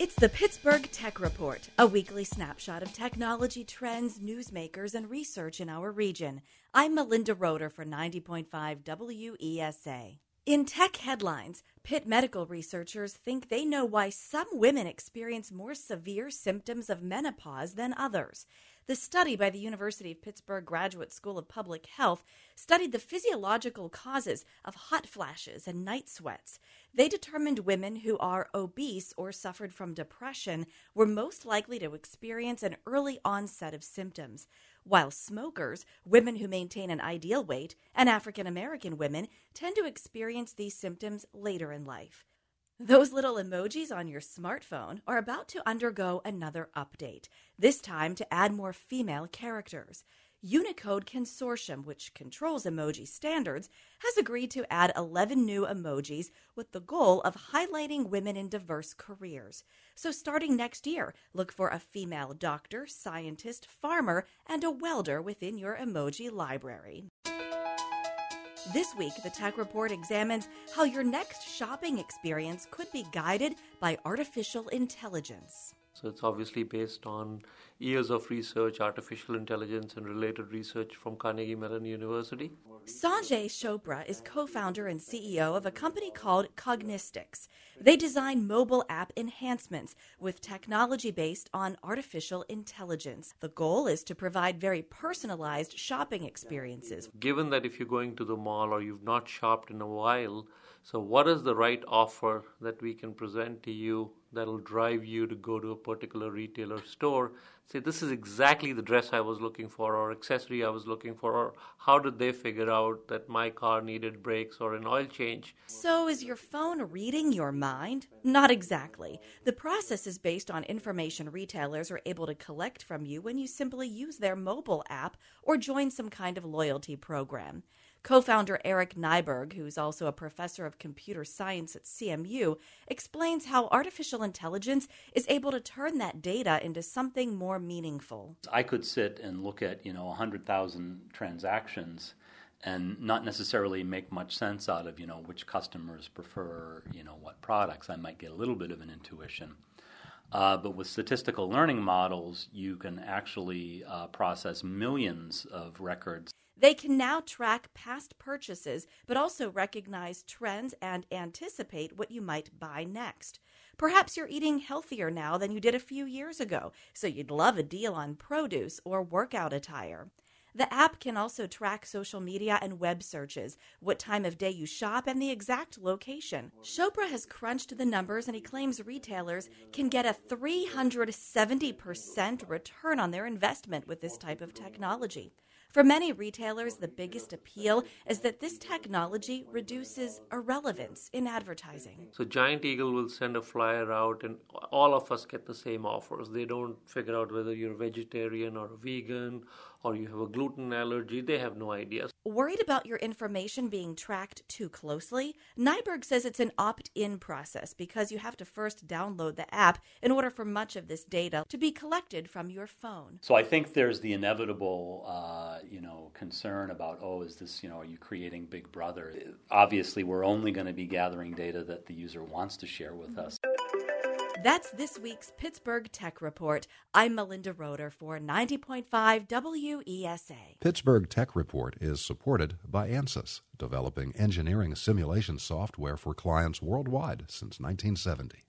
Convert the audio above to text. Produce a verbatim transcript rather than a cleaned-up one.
It's the Pittsburgh Tech Report, a weekly snapshot of technology trends, newsmakers, and research in our region. I'm Melinda Roeder for ninety point five W E S A. In tech headlines, Pitt medical researchers think they know why some women experience more severe symptoms of menopause than others. The study by the University of Pittsburgh Graduate School of Public Health studied the physiological causes of hot flashes and night sweats. They determined women who are obese or suffered from depression were most likely to experience an early onset of symptoms, while smokers, women who maintain an ideal weight, and African American women tend to experience these symptoms later in life. Those little emojis on your smartphone are about to undergo another update, this time to add more female characters. Unicode Consortium, which controls emoji standards, has agreed to add eleven new emojis with the goal of highlighting women in diverse careers. So starting next year, look for a female doctor, scientist, farmer, and a welder within your emoji library. This week, the Tech Report examines how your next shopping experience could be guided by artificial intelligence. So it's obviously based on years of research, artificial intelligence, and related research from Carnegie Mellon University. Sanjay Chopra is co-founder and C E O of a company called Cognistics. They design mobile app enhancements with technology based on artificial intelligence. The goal is to provide very personalized shopping experiences. Given that if you're going to the mall or you've not shopped in a while, so what is the right offer that we can present to you that'll drive you to go to a particular retailer store? Say, this is exactly the dress I was looking for or accessory I was looking for, or how did they figure out that my car needed brakes or an oil change? So is your phone reading your mind? Not exactly. The process is based on information retailers are able to collect from you when you simply use their mobile app or join some kind of loyalty program. Co-founder Eric Nyberg, who's also a professor of computer science at C M U, explains how artificial intelligence is able to turn that data into something more meaningful. I could sit and look at, you know, one hundred thousand transactions and not necessarily make much sense out of, you know, which customers prefer, you know, what products. I might get a little bit of an intuition. Uh, but with statistical learning models, you can actually uh, process millions of records. They can now track past purchases, but also recognize trends and anticipate what you might buy next. Perhaps you're eating healthier now than you did a few years ago, so you'd love a deal on produce or workout attire. The app can also track social media and web searches, what time of day you shop, and the exact location. Chopra has crunched the numbers, and he claims retailers can get a three hundred seventy percent return on their investment with this type of technology. For many retailers, the biggest appeal is that this technology reduces irrelevance in advertising. So Giant Eagle will send a flyer out and all of us get the same offers. They don't figure out whether you're a vegetarian or a vegan or you have a gluten allergy. They have no idea. Worried about your information being tracked too closely? Nyberg says it's an opt-in process because you have to first download the app in order for much of this data to be collected from your phone. So I think there's the inevitable, uh, you know, concern about, oh, is this, you know, are you creating Big Brother? Obviously, we're only going to be gathering data that the user wants to share with us. That's this week's Pittsburgh Tech Report. I'm Melinda Roeder for ninety point five W E S A. Pittsburgh Tech Report is supported by ANSYS, developing engineering simulation software for clients worldwide since nineteen seventy.